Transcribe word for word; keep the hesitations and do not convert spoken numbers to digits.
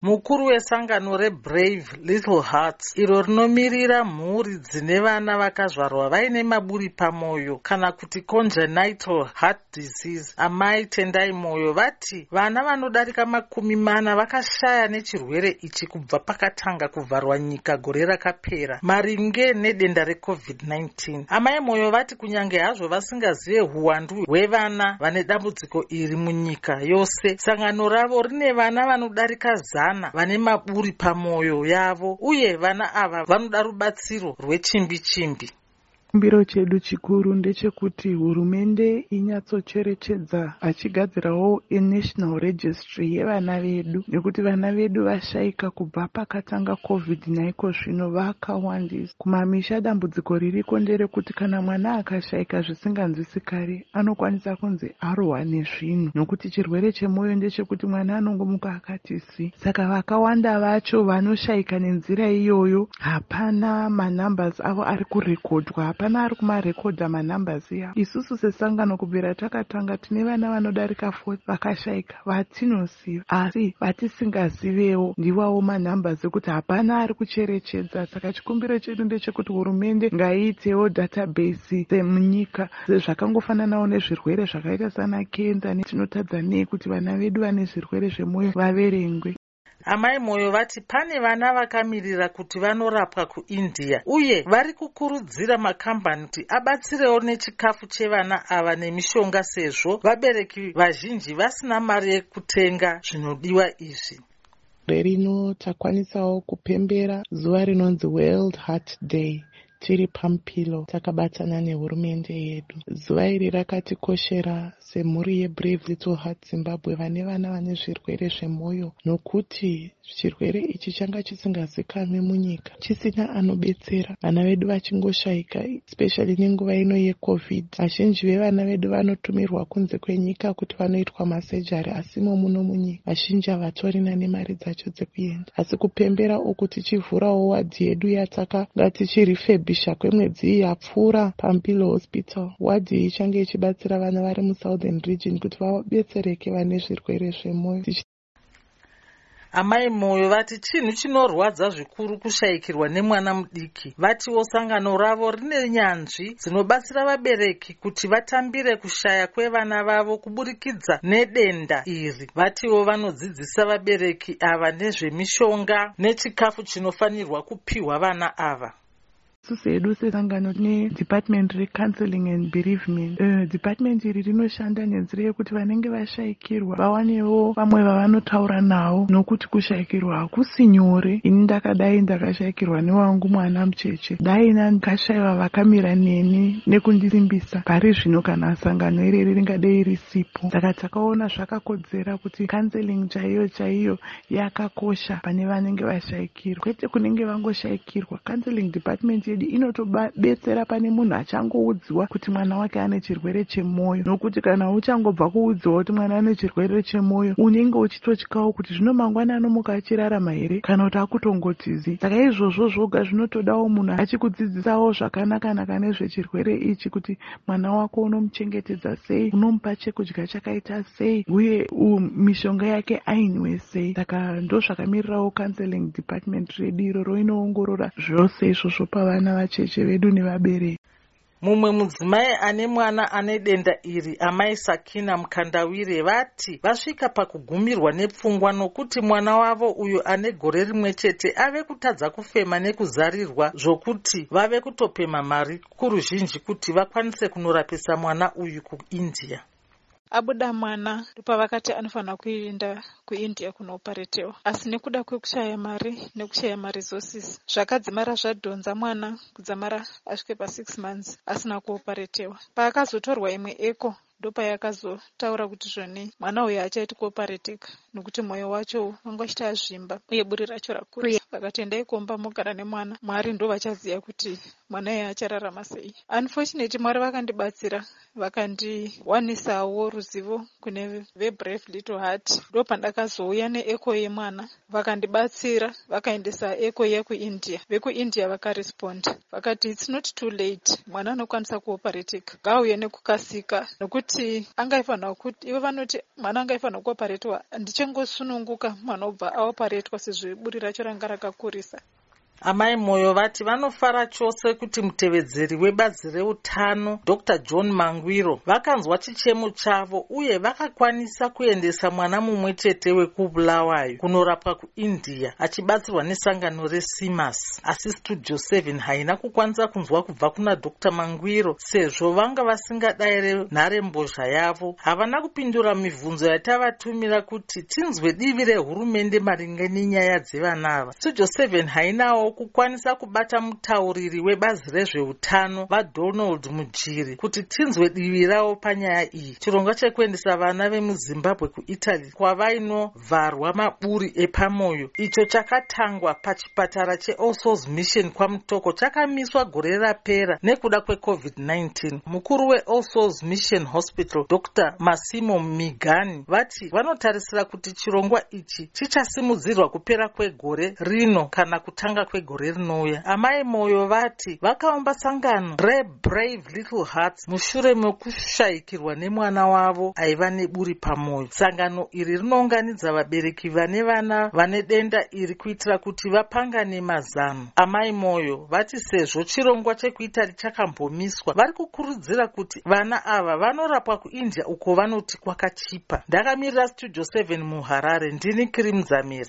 Mukuru wesangano reBrave Little Hearts iro rinomirira mhuri dzine vana vakazvarwa vaine maburi pamwoyo kana kuti congenital heart disease, amai Tendai Moyo, vati vana vanodarika makumi mana vakashaya nechirwere ichi kubva pakatanga kuvharwa nyika gore rakapera maringe nedenda recovid nineteen. Amai Moyo vati kunyange hazvo vasingazive huwandu hwevana vane dambudziko iri munyika yose, sangano ravo rine vana vanodarika zana vane maburi pamwoyo yavo, uye vana ava vanoda rubatsiro rwechimbi chimbi. Chikumbiro chedu chikuru ndechekuti hurumende inyatsocherechedza achigadzirawo national registry yevana vedu, nekuti vana vedu vashaika kubva pakatanga covid naiko zvino vakawandisa kumamisha. Dambudziko ririko nderekuti kana mwana akashaika zvisinganzwisikari anokwanisa kunzi arohwa nezvinhu, nokuti chirwere chemwoyo ndechekuti mwana anongomuka akati si. Saka vakawanda vacho vanoshaika nenzira iyoyo hapana manumbers avo ari kurekodwa, hapana ari kumarekodha manumbers avo. Isusu sesangano kubvira takatanga tine vana vanodarika forty vakashaika vatinosiva, asi vatisingazivewo ndiwawo manumbers ekuti hapana ari kucherechedza. Saka chikumbiro chedu ndechekuti hurumende ngaiitewo database dzemunyika zvakangofananawo nezvirwere zvakaita sana kenza. Tinotadza nei kuti vana vedu vane zvirwere zvemwoyo vaverengwe. Amai Moyo vati pane vana vakamirira kuti vanorapwa kuIndia, uye vari kukurudzira makambani kuti abatsirewo nechikafu chevana ava nemishonga, sezvo vabereki vazhinji vasina mari yekutenga zvinodiwa izvi. Rerino takwanisawo kupembera zuva rinonzi World Heart Day tiri pampilo takabatana nehurumende yedu. Zuva iri rakatikoshera semhuri yeBrave Little Hearts Zimbabwe vane vana vane zvirwere zvemwoyo, nokuti chirwere ichi changa chisingazikanwi munyika, chisina anobetsera, vana vedu vachingoshaika, especially nenguva ino yecovid. Vazhinji vevana vedu vanotumirwa kunze kwenyika kuti vanoitwa masejari, asimo muno munyika vazhinji havatorina nemari dzacho dzekuenda. Asi kupembera uku tichivhurawo wadhi yedu yatakanga tichirifebhisha kwemwedzi yapfuura pampilo hospital. Wadhi iyi ichange ichibatsira vana vari musouthern region kuti vabetsereke vane zvirwere zvemwoyo. Amai Moyo vati chinhu chinorwadza zvikuru kushaikirwa nemwana mudiki. Vatiwo sangano ravo rine nyanzvi dzinobatsira vabereki kuti vatambire kushaya kwevana vavo kuburikidza nedenda iri. Vatiwo vanodzidzisa vabereki ava nezvemishonga nechikafu chinofanirwa kupiwa vana ava. Isusu edu sesangano tine department recounseling and bereavement. Uh, department iri rinoshanda nenzira yekuti vanenge vashaikirwa vawanewo vamwe vavanotaura navo, nokuti kushaikirwa hakusi nyore. Ini ndakadai ndakashaikirwa newangu mwana mucheche, dai ndakashaiwa vakamira neni nekundisimbisa. Pari zvino kana sangano ireri ringadei risipo, saka takaona zvakakodzera kuti counseling chaiyo chaiyo yakakosha pane vanenge vashaikirwa, kwete kunenge vangoshaikirwa. Counseling department inotobetsera pane munhu achangoudziwa kuti mwana wake ane chirwere chemwoyo, nokuti kana uchangobva kuudziwa kuti mwana ane chirwere chemwoyo unenge uchitotyawo kuti zvino mangwana anomuka achirarama here kana kuti akutongotizi. Saka izvozvo zvoga zvinotodawo munhu achikudzidzisawo zvakanaka-naka nezvechirwere ichi, kuti mwana wako unomuchengetedza sei, unomupa chekudya chakaita sei, uye mishonga yake ainwe sei. Saka ndo zvakamirirawo counseling department redu iroro, inoongorora zvose izvozvo pavana vacheche vedu nevabereki. Mumwe mudzimai ane mwana ane denda iri, amai Sakina Mukandawire, vati vasvika pakugumirwa nepfungwa nokuti mwana wavo uyo ane gore rimwe chete ave kutadza kufema nekuzarirwa, zvokuti vave kutopema mari kuruzhinji kuti vakwanise kunorapisa mwana uyu kuIndia. Abuda mwana pavakati anofanira kuenda kuIndia kunoparetewa, asi nekuda kwekushaya mari nekushaya maresources zvakadzimara zvadhonza mwana kudzamara asvike pa six months asina kuoparetewa. Paakazotorwa imwe eko ndopayakazotaura kuti zvoni mwana uyu achaiti kuopareteka nokuti mwoyo wacho wanga uchita zvimba uye buri racho rakura. Vakatendai komba mogara nemwana, Mwari ndo vachaziva kuti mwana uyu achararama sei. Unfortunately Mwari vakandibatsira, vakandiwanisawo ruzivo kune veBrave Little Heart. Ndo pandakazouya neeko yemwana, vakandibatsira vakaendesa eko yekuIndia. VekuIndia vakaresponda vakati it's not too late, mwana anokwanisa kuoparetika, ngauye nekukasika, nokuti vanoti angaifanira kuti ivo vanoti mwana angaifanira kuoparetwa, ndichangosununguka mwana obva aoparetwa sezvo buri racho ranga rakakurisa. Amai Moyo vati vanofara chose kuti mutevedzeri webazi reutano Doctor John Mangwiro vakanzwa chichemo chavo uye vakakwanisa kuendesa mwana mumwe chete wekubulawayo kunorapwa kuIndia achibatsirwa nesangano reSimas. Asi Studio seven haina kukwanisa kunzwa kubva kuna Doctor Mangwiro sezvo vanga vasingadayire nharembozha yavo. Havana kupindura mibvunzo yatavatumira kuti tinzwe divi rehurumende maringe nenyaya dzevana ava. Studio seven hainawo kukwanisa kubata mutauriri webazi rezveutano vaDonald Mujiri kuti tinzwe divi ravo panyaya iyi. Chirongwa chekuendesa vana vemuZimbabwe kuItaly kwavainovharwa maburi epamwoyo icho chakatangwa pachipatara cheAll Souls Mission kwaMutoko chakamiswa gore rapera nekuda kwecovid nineteen. Mukuru weAll Souls Mission Hospital Doctor Masimo Migani vati vanotarisira kuti chirongwa ichi chichasimudzirwa kupera kwegore rino kana kutanga kwegore rinouya. Amai Moyo vati vakaumba sangano reBrave Little Hearts mushure mekushayikirwa nemwana wavo aiva neburi pamwoyo. Sangano iri rinounganidza vabereki vane vana vane denda iri kuitira kuti vapangane mazano. Amai Moyo vati sezvo chirongwa chekuItaly chakambomiswa vari kukurudzira kuti vana ava vanorapwa kuIndia uko vanoti kwakachipa. Ndakamirira Studio seven muHarare, ndini Kiri Muzamiri.